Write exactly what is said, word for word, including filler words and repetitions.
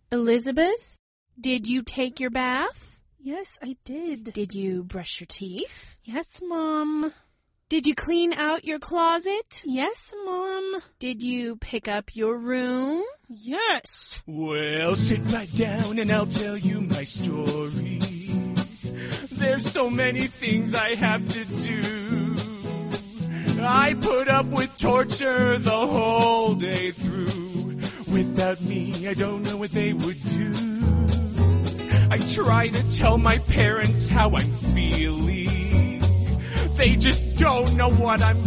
Elizabeth, did you take your bath? Yes, I did. Did you brush your teeth? Yes, Mom. Did you clean out your closet? Yes, Mom. Did you pick up your room? Yes. Well, sit right down and I'll tell you my story. There's so many things I have to do. I put up with torture the whole day through. Without me, I don't know what they would do. I try to tell my parents how I'm feeling. They just don't know what I'm